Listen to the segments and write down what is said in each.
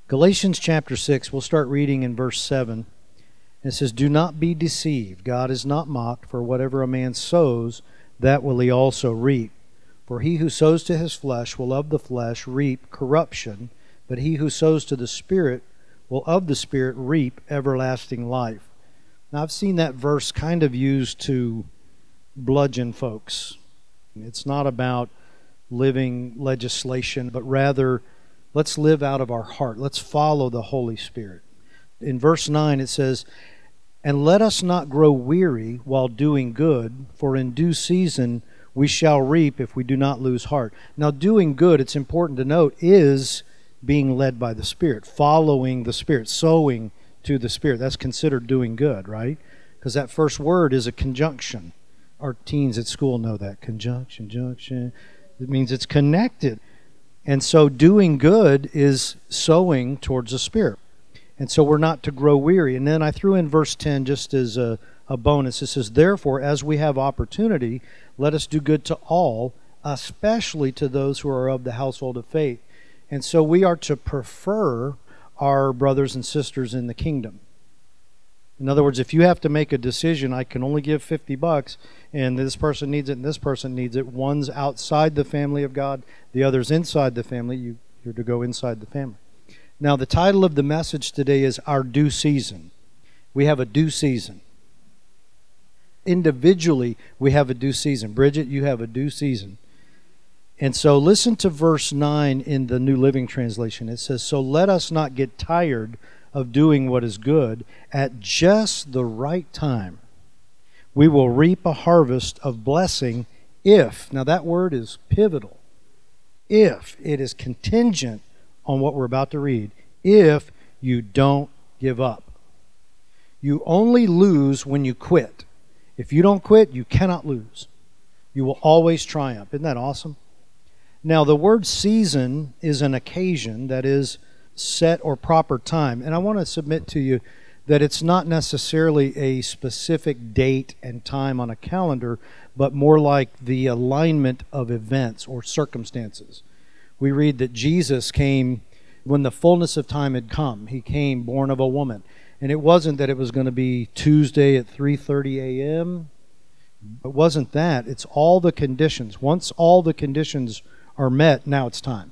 Galatians chapter 6, we'll start reading in verse 7. It says, "Do not be deceived. God is not mocked, for whatever a man sows, that will he also reap. For he who sows to his flesh will of the flesh reap corruption, but he who sows to the Spirit will of the Spirit reap everlasting life." Now, I've seen that verse kind of used to bludgeon folks. It's not about living legislation, but rather, let's live out of our heart. Let's follow the Holy Spirit. In verse 9 it says, "And let us not grow weary while doing good, for in due season we shall reap if we do not lose heart." Now, doing good, it's important to note, is being led by the Spirit, following the Spirit, sowing to the Spirit. That's considered doing good, right? Because that first word is a conjunction. Our teens at school know that. Conjunction, junction. It means it's connected. And so doing good is sowing towards the Spirit. And so we're not to grow weary. And then I threw in verse 10 just as a bonus. It says, "Therefore, as we have opportunity, let us do good to all, especially to those who are of the household of faith." And so we are to prefer our brothers and sisters in the kingdom. In other words, if you have to make a decision, I can only give $50, and this person needs it and this person needs it. One's outside the family of God, the other's inside the family. You're to go inside the family. Now, the title of the message today is Our Due Season. We have a due season. Individually, we have a due season. Bridget, you have a due season. And so listen to verse 9 in the New Living Translation. It says, "So let us not get tired of doing what is good. At just the right time, we will reap a harvest of blessing if," now that word is pivotal, if it is contingent on what we're about to read, "if you don't give up." You only lose when you quit. If you don't quit, you cannot lose. You will always triumph. Isn't that awesome? Now, the word season is an occasion, that is, set or proper time. And I want to submit to you that it's not necessarily a specific date and time on a calendar, but more like the alignment of events or circumstances. We read that Jesus came when the fullness of time had come. He came born of a woman. And it wasn't that it was going to be Tuesday at 3:30 a.m. It wasn't that. It's all the conditions. Once all the conditions are met, now it's time.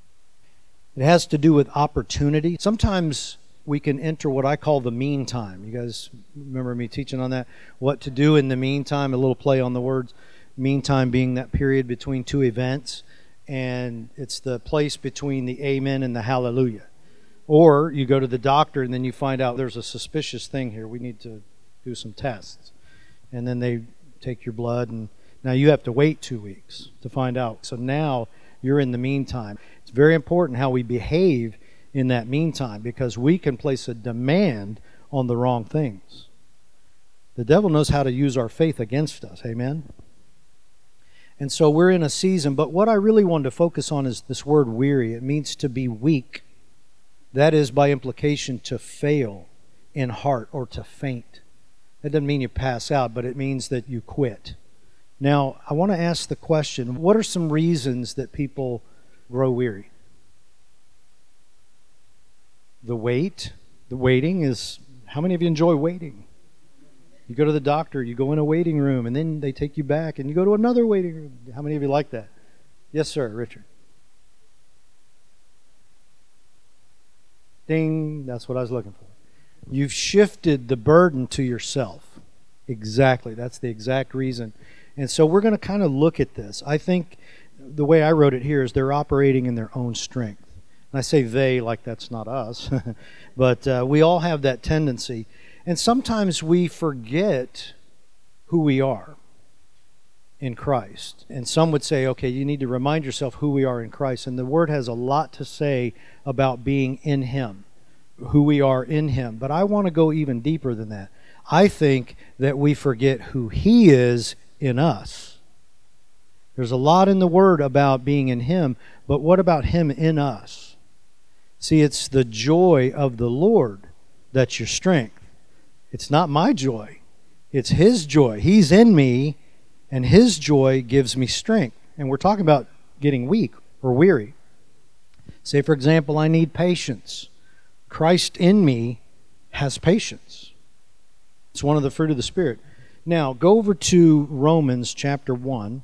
It has to do with opportunity. Sometimes we can enter what I call the meantime. You guys remember me teaching on that? What to do in the meantime, a little play on the words. Meantime being that period between two events, and it's the place between the amen and the hallelujah. Or you go to the doctor and then you find out there's a suspicious thing here. We need to do some tests. And then they take your blood, and now you have to wait 2 weeks to find out. So now you're in the meantime. It's very important how we behave in that meantime, because we can place a demand on the wrong things. The devil knows how to use our faith against us. Amen? And so we're in a season, but what I really wanted to focus on is this word weary. It means to be weak. That is, by implication, to fail in heart or to faint. That doesn't mean you pass out, but it means that you quit. Now, I want to ask the question, what are some reasons that people grow weary? The waiting is, how many of you enjoy waiting? You go to the doctor, you go in a waiting room, and then they take you back, and you go to another waiting room. How many of you like that? Yes, sir, Richard. Ding, that's what I was looking for. You've shifted the burden to yourself. Exactly, that's the exact reason. And so we're going to kind of look at this. I think the way I wrote it here is they're operating in their own strength. And I say they like that's not us, but we all have that tendency. And sometimes we forget who we are in Christ. And some would say, okay, you need to remind yourself who we are in Christ. And the Word has a lot to say about being in Him, who we are in Him. But I want to go even deeper than that. I think that we forget who He is in us. There's a lot in the Word about being in Him, but what about Him in us? See, it's the joy of the Lord that's your strength. It's not my joy. It's His joy. He's in me, and His joy gives me strength. And we're talking about getting weak or weary. Say, for example, I need patience. Christ in me has patience. It's one of the fruit of the Spirit. Now, go over to Romans chapter 1.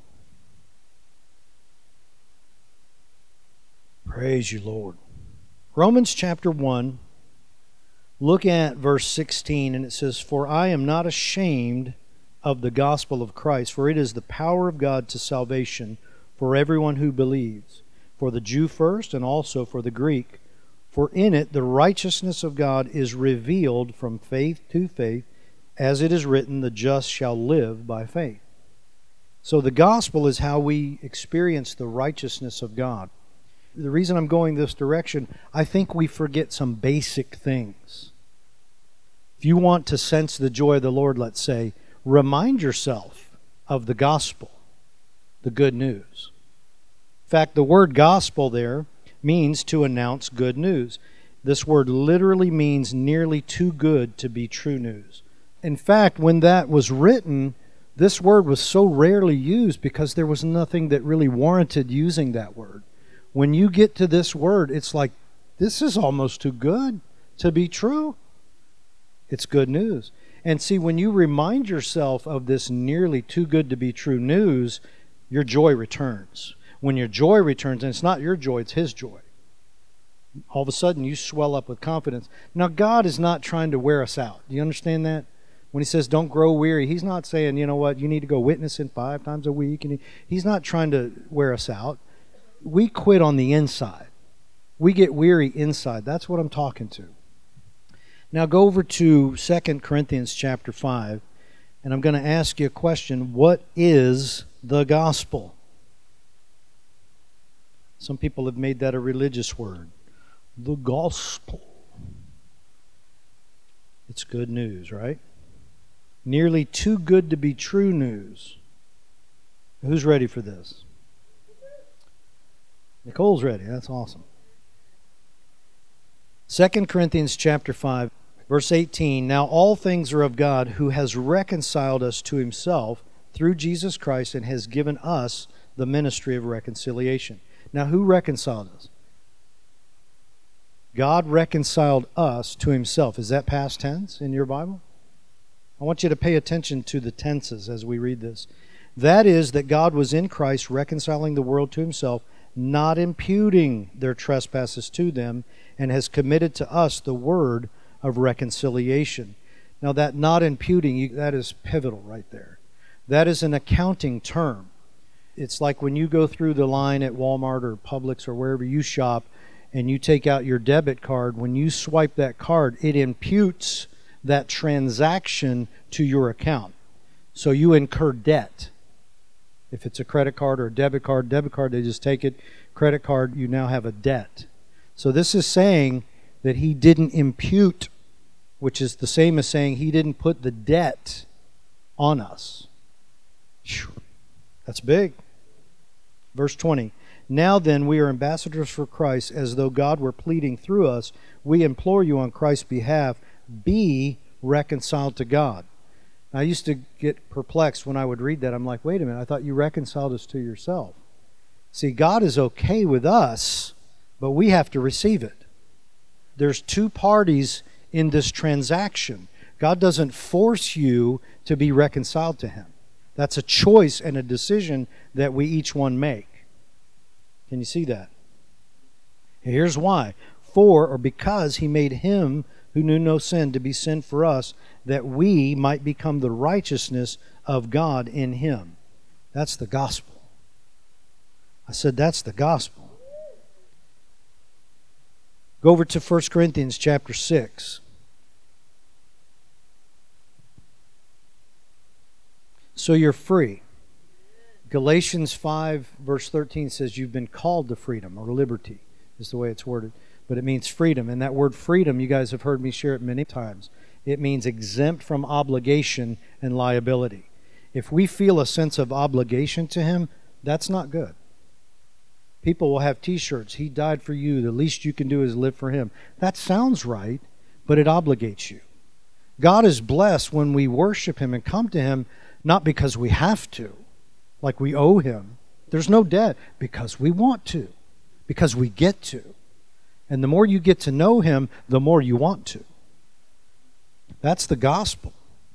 Praise you, Lord. Romans chapter 1, look at verse 16, and it says, "For I am not ashamed of the gospel of Christ, for it is the power of God to salvation for everyone who believes, for the Jew first and also for the Greek. For in it the righteousness of God is revealed from faith to faith, as it is written, the just shall live by faith." So the gospel is how we experience the righteousness of God. The reason I'm going this direction, I think we forget some basic things. If you want to sense the joy of the Lord, let's say, remind yourself of the gospel, the good news. In fact, the word gospel there means to announce good news. This word literally means nearly too good to be true news. In fact, when that was written, this word was so rarely used because there was nothing that really warranted using that word. When you get to this word, it's like, this is almost too good to be true. It's good news. And see, when you remind yourself of this nearly too good to be true news, your joy returns. When your joy returns, and it's not your joy, it's His joy, all of a sudden you swell up with confidence. Now, God is not trying to wear us out. Do you understand that? When He says, don't grow weary, He's not saying, you know what, you need to go witnessing 5 times a week. And He's not trying to wear us out. We quit on the inside. We get weary inside. That's what I'm talking to. Now go over to 2 Corinthians chapter 5, and I'm going to ask you a question. What is the gospel? Some people have made that a religious word. The gospel. It's good news, right? Nearly too good to be true news. Who's ready for this? Nicole's ready. That's awesome. 2 Corinthians chapter 5, verse 18. "Now all things are of God, who has reconciled us to Himself through Jesus Christ and has given us the ministry of reconciliation." Now, who reconciled us? God reconciled us to Himself. Is that past tense in your Bible? I want you to pay attention to the tenses as we read this. That is, that God was in Christ reconciling the world to Himself, not imputing their trespasses to them, and has committed to us the word of reconciliation. Now that not imputing, that is pivotal right there. That is an accounting term. It's like when you go through the line at Walmart or Publix or wherever you shop and you take out your debit card. When you swipe that card, it imputes that transaction to your account. So you incur debt. If it's a credit card or a debit card, they just take it. Credit card, you now have a debt. So this is saying that He didn't impute, which is the same as saying He didn't put the debt on us. That's big. Verse 20. "Now then, we are ambassadors for Christ, as though God were pleading through us. We implore you on Christ's behalf, be reconciled to God." I used to get perplexed when I would read that. I'm like, wait a minute, I thought you reconciled us to yourself. See, God is okay with us, but we have to receive it. There's two parties in this transaction. God doesn't force you to be reconciled to Him. That's a choice and a decision that we each one make. Can you see that? Here's why. For, or because He made Him who knew no sin to be sin for us, that we might become the righteousness of God in Him. That's the gospel. I said that's the gospel. Go over to 1 Corinthians chapter 6. So you're free. Galatians 5 verse 13 says you've been called to freedom, or liberty is the way it's worded. But it means freedom. And that word freedom, you guys have heard me share it many times. It means exempt from obligation and liability. If we feel a sense of obligation to Him, that's not good. People will have t-shirts, He died for you, the least you can do is live for Him. That sounds right, but it obligates you. God is blessed when we worship Him and come to Him, not because we have to, like we owe Him. There's no debt, because we want to, because we get to. And the more you get to know Him, the more you want to. That's the gospel.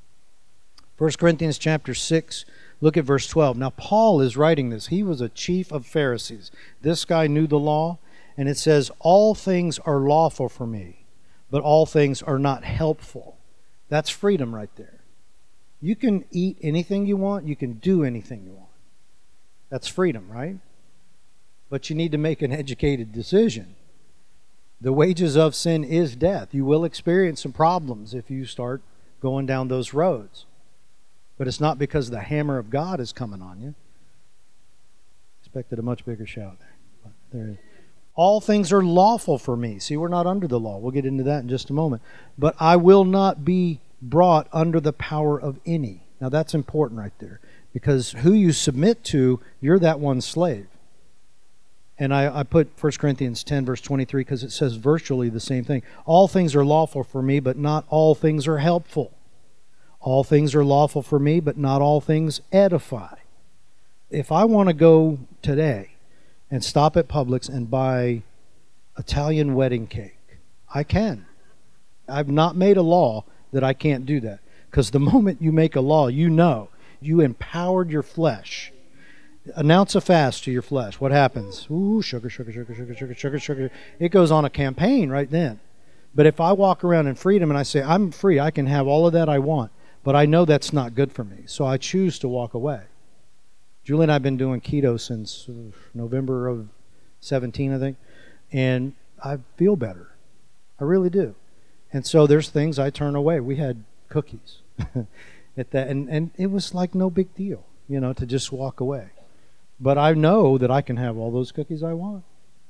1 Corinthians chapter 6, look at verse 12. Now, Paul is writing this. He was a chief of Pharisees. This guy knew the law, and it says, all things are lawful for me, but all things are not helpful. That's freedom right there. You can eat anything you want. You can do anything you want. That's freedom, right? But you need to make an educated decision. The wages of sin is death. You will experience some problems if you start going down those roads. But it's not because the hammer of God is coming on you. Expected a much bigger shout there. But there it is. All things are lawful for me. See, we're not under the law. We'll get into that in just a moment. But I will not be brought under the power of any. Now that's important right there. Because who you submit to, you're that one slave. And I put 1 Corinthians 10, verse 23, because it says virtually the same thing. All things are lawful for me, but not all things are helpful. All things are lawful for me, but not all things edify. If I want to go today and stop at Publix and buy Italian wedding cake, I can. I've not made a law that I can't do that. Because the moment you make a law, you know, you empowered your flesh. Announce a fast to your flesh. What happens? Ooh, sugar, sugar, sugar, sugar, sugar, sugar, sugar. It goes on a campaign right then. But if I walk around in freedom and I say, I'm free, I can have all of that I want, but I know that's not good for me, so I choose to walk away. Julie and I have been doing keto since November of 17, I think, and I feel better. I really do. And so there's things I turn away. We had cookies at that, and it was like no big deal, to just walk away. But I know that I can have all those cookies I want.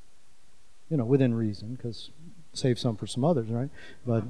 Within reason, because save some for some others, right? But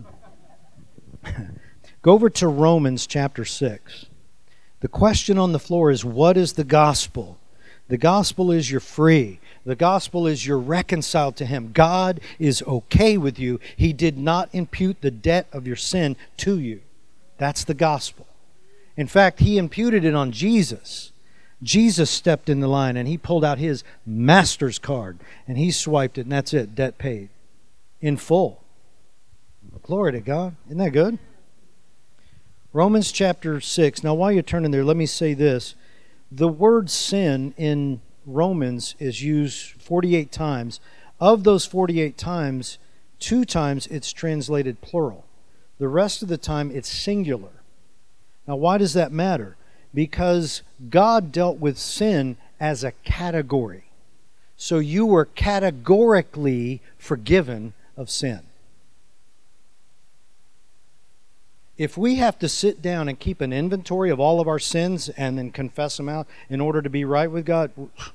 go over to Romans chapter 6. The question on the floor is, what is the gospel? The gospel is you're free. The gospel is you're reconciled to Him. God is okay with you. He did not impute the debt of your sin to you. That's the gospel. In fact, He imputed it on Jesus. Jesus stepped in the line and He pulled out His master's card and He swiped it, and that's it, debt paid in full. Glory to God. Isn't that good? Romans chapter 6. Now while you're turning there, let me say this. The word sin in Romans is used 48 times. Of those 48 times, 2 times it's translated plural. The rest of the time it's singular. Now why does that matter? Because God dealt with sin as a category. So you were categorically forgiven of sin. If we have to sit down and keep an inventory of all of our sins and then confess them out in order to be right with God,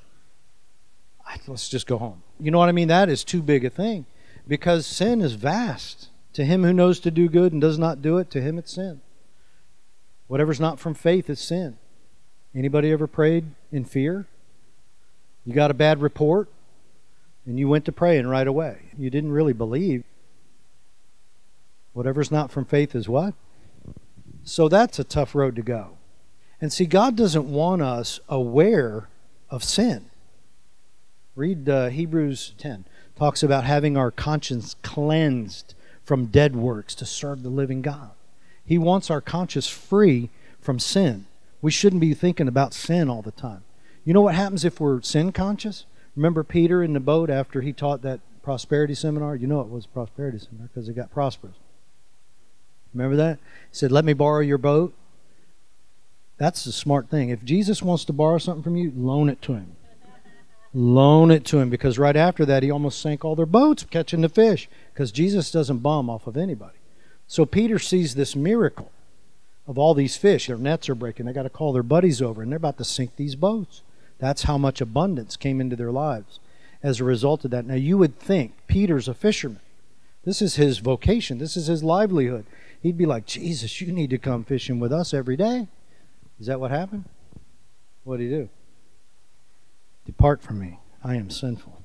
let's just go home. You know what I mean? That is too big a thing. Because sin is vast. To him who knows to do good and does not do it, to him it's sin. Whatever's not from faith is sin. Anybody ever prayed in fear? You got a bad report and you went to praying right away. You didn't really believe. Whatever's not from faith is what? So that's a tough road to go. And see, God doesn't want us aware of sin. Read Hebrews 10. Talks about having our conscience cleansed from dead works to serve the living God. He wants our conscience free from sin. We shouldn't be thinking about sin all the time. You know what happens if we're sin conscious? Remember Peter in the boat after he taught that prosperity seminar? You know it was a prosperity seminar because it got prosperous. Remember that? He said, let me borrow your boat. That's the smart thing. If Jesus wants to borrow something from you, loan it to him. Loan it to him, because right after that he almost sank all their boats catching the fish, because Jesus doesn't bum off of anybody. So Peter sees this miracle of all these fish. Their nets are breaking. They got to call their buddies over, and they're about to sink these boats. That's how much abundance came into their lives as a result of that. Now you would think Peter's a fisherman. This is his vocation. This is his livelihood. He'd be like, Jesus, you need to come fishing with us every day. Is that what happened? What did he do? Depart from me. I am sinful.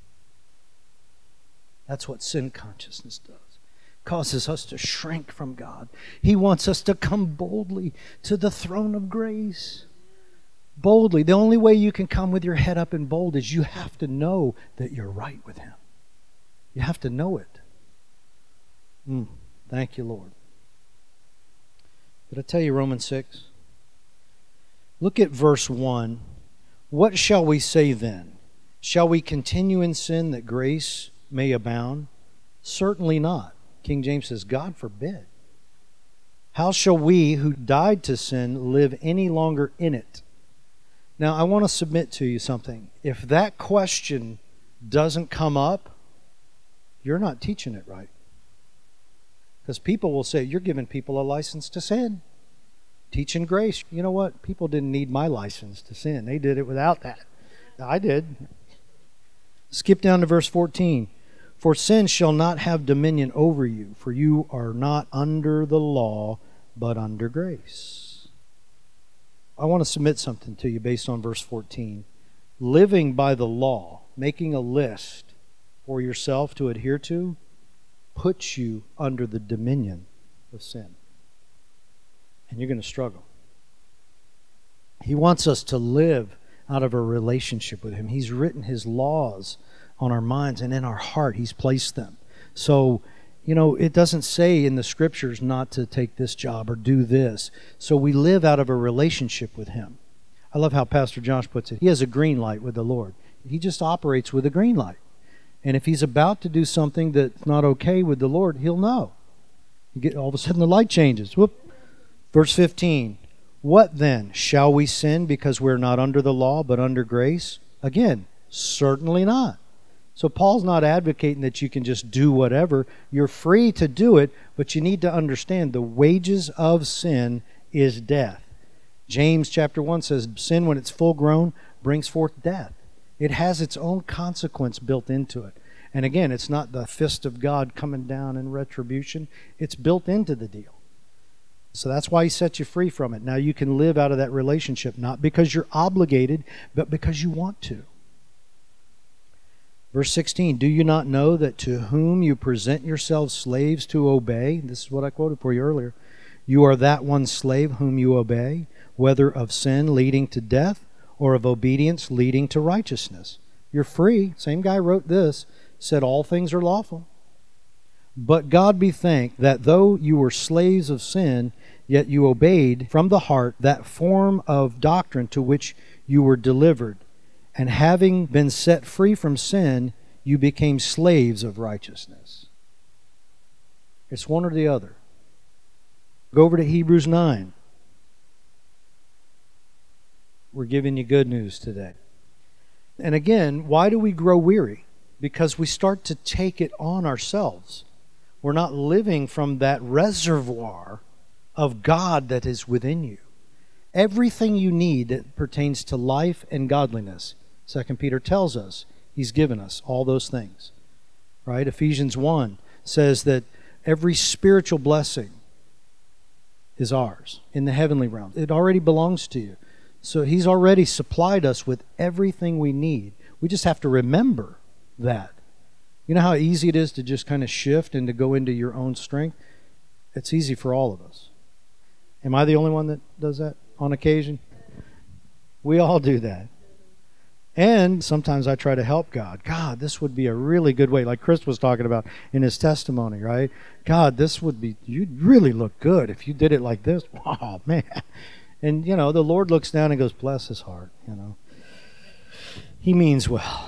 That's what sin consciousness does. Causes us to shrink from God. He wants us to come boldly to the throne of grace. Boldly. The only way you can come with your head up and bold is you have to know that you're right with Him. You have to know it. Thank you, Lord. Did I tell you Romans 6? Look at verse 1. What shall we say then? Shall we continue in sin that grace may abound? Certainly not. King James says, God forbid. How shall we who died to sin live any longer in it? Now, I want to submit to you something. If that question doesn't come up, you're not teaching it right. Because people will say, you're giving people a license to sin. Teaching grace. You know what? People didn't need my license to sin. They did it without that. I did. Skip down to verse 14. For sin shall not have dominion over you, for you are not under the law, but under grace. I want to submit something to you based on verse 14. Living by the law, making a list for yourself to adhere to, puts you under the dominion of sin. And you're going to struggle. He wants us to live out of a relationship with Him. He's written His laws on our minds, and in our heart He's placed them. So, it doesn't say in the Scriptures not to take this job or do this. So we live out of a relationship with Him. I love how Pastor Josh puts it. He has a green light with the Lord. He just operates with a green light. And if he's about to do something that's not okay with the Lord, he'll know. All of a sudden the light changes. Whoop. Verse 15. What then? Shall we sin because we're not under the law but under grace? Again, certainly not. So Paul's not advocating that you can just do whatever. You're free to do it, but you need to understand the wages of sin is death. James chapter 1 says, sin when it's full grown brings forth death. It has its own consequence built into it. And again, it's not the fist of God coming down in retribution. It's built into the deal. So that's why He set you free from it. Now you can live out of that relationship, not because you're obligated, but because you want to. Verse 16, do you not know that to whom you present yourselves slaves to obey, this is what I quoted for you earlier, you are that one slave whom you obey, whether of sin leading to death or of obedience leading to righteousness. You're free. Same guy wrote this, said all things are lawful. But God be thanked that though you were slaves of sin, yet you obeyed from the heart that form of doctrine to which you were delivered. And having been set free from sin, you became slaves of righteousness. It's one or the other. Go over to Hebrews 9. We're giving you good news today. And again, why do we grow weary? Because we start to take it on ourselves. We're not living from that reservoir of God that is within you. Everything you need that pertains to life and godliness, 2 Peter tells us, He's given us all those things. Right? Ephesians 1 says that every spiritual blessing is ours in the heavenly realm. It already belongs to you. So He's already supplied us with everything we need. We just have to remember that. You know how easy it is to just kind of shift and to go into your own strength? It's easy for all of us. Am I the only one that does that on occasion? We all do that. And sometimes I try to help God. God, this would be a really good way, like Chris was talking about in his testimony, right? God, this would be, you'd really look good if you did it like this. Wow, man. And, the Lord looks down and goes, bless his heart, He means well.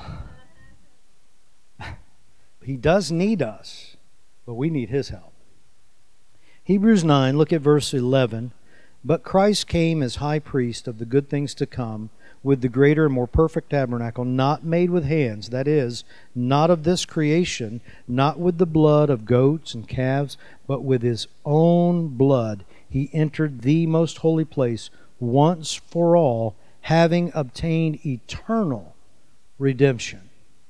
He does need us, but we need His help. Hebrews 9, look at verse 11. But Christ came as high priest of the good things to come, with the greater and more perfect tabernacle, not made with hands, that is, not of this creation, not with the blood of goats and calves, but with His own blood He entered the most holy place once for all, having obtained eternal redemption.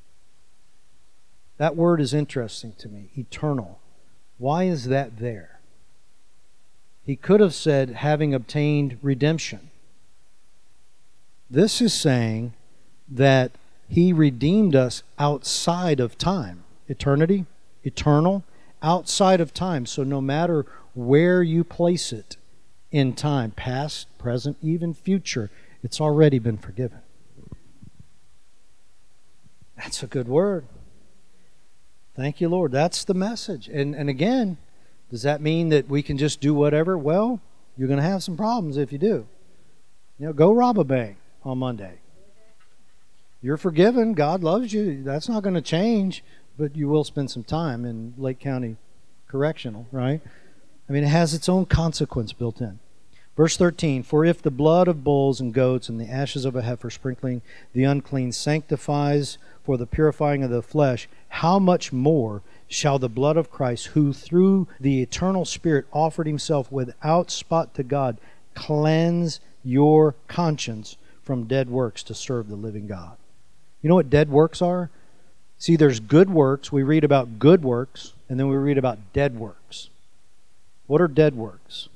That word is interesting to me, eternal. Why is that there? He could have said, having obtained redemption. This is saying that He redeemed us outside of time. Eternity, eternal, outside of time. So no matter where you place it in time, past, present, even future, it's already been forgiven. That's a good word. Thank you, Lord. That's the message. And again, does that mean that we can just do whatever? Well, you're going to have some problems if you do. Go rob a bank on Monday. You're forgiven. God loves you. That's not going to change, but you will spend some time in Lake County Correctional, right? I mean, it has its own consequence built in. Verse 13, for if the blood of bulls and goats and the ashes of a heifer sprinkling the unclean sanctifies for the purifying of the flesh, how much more shall the blood of Christ, who through the eternal Spirit offered himself without spot to God, cleanse your conscience from dead works to serve the living God. You know what dead works are? See, there's good works. We read about good works, and then we read about dead works. What are dead works?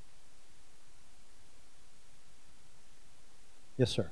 Yes, sir.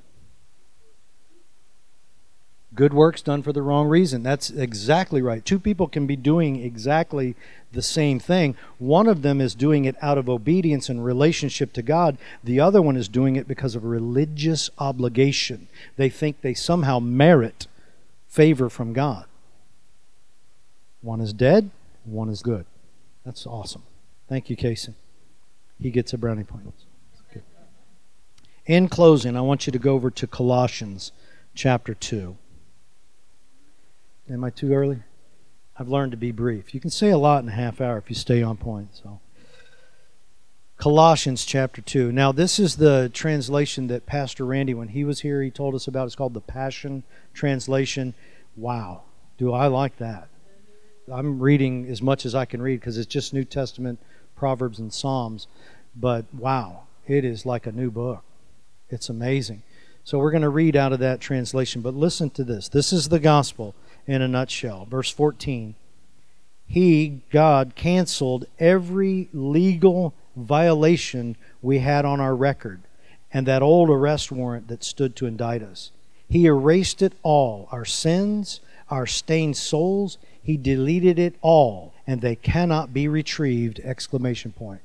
Good works done for the wrong reason. That's exactly right. Two people can be doing exactly the same thing. One of them is doing it out of obedience and relationship to God. The other one is doing it because of religious obligation. They think they somehow merit favor from God. One is dead, one is good. That's awesome. Thank you, Casey. He gets a brownie point. Good. In closing, I want you to go over to Colossians chapter 2. Am I too early? I've learned to be brief. You can say a lot in a half hour if you stay on point. So, Colossians chapter 2. Now, this is the translation that Pastor Randy, when he was here, he told us about. It's called the Passion Translation. Wow. Do I like that? I'm reading as much as I can read because it's just New Testament, Proverbs, and Psalms. But wow, it is like a new book. It's amazing. So we're going to read out of that translation. But listen to this. This is the gospel in a nutshell. Verse 14. He, God, canceled every legal violation we had on our record and that old arrest warrant that stood to indict us. He erased it all, our sins, our stained souls. He deleted it all, and they cannot be retrieved! Exclamation point.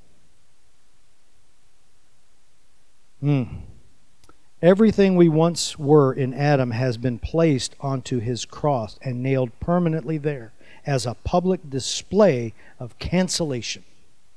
Everything we once were in Adam has been placed onto his cross and nailed permanently there as a public display of cancellation.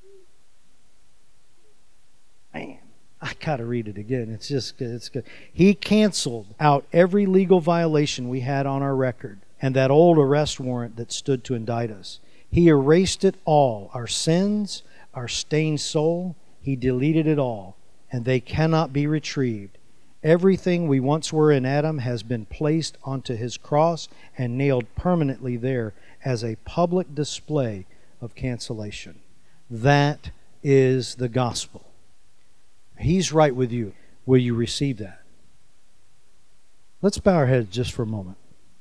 Man, I gotta read it again. It's just good. It's good. He canceled out every legal violation we had on our record and that old arrest warrant that stood to indict us. He erased it all, our sins, our stained soul. He deleted it all, and they cannot be retrieved. Everything we once were in Adam has been placed onto his cross and nailed permanently there as a public display of cancellation. That is the gospel. He's right with you. Will you receive that? Let's bow our heads just for a moment.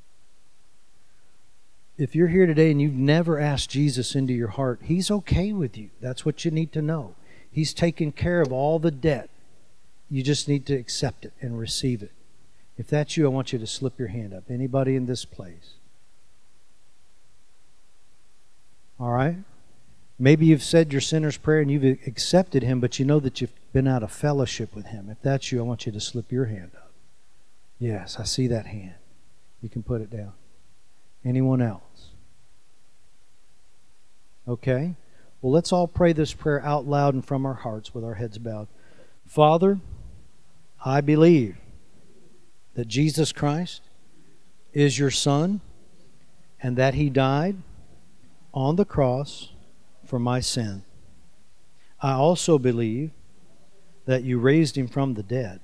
If you're here today and you've never asked Jesus into your heart, He's okay with you. That's what you need to know. He's taken care of all the debt. You just need to accept it and receive it. If that's you, I want you to slip your hand up. Anybody in this place? All right? Maybe you've said your sinner's prayer and you've accepted Him, but you know that you've been out of fellowship with Him. If that's you, I want you to slip your hand up. Yes, I see that hand. You can put it down. Anyone else? Okay. Well, let's all pray this prayer out loud and from our hearts with our heads bowed. Father, I believe that Jesus Christ is your Son and that He died on the cross for my sin. I also believe that you raised Him from the dead.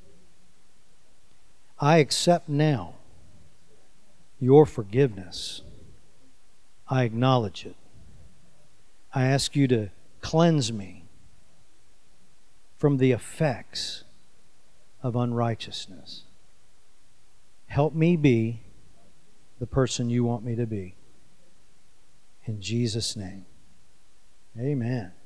I accept now your forgiveness. I acknowledge it. I ask you to cleanse me from the effects of unrighteousness. Help me be the person you want me to be. In Jesus' name, amen.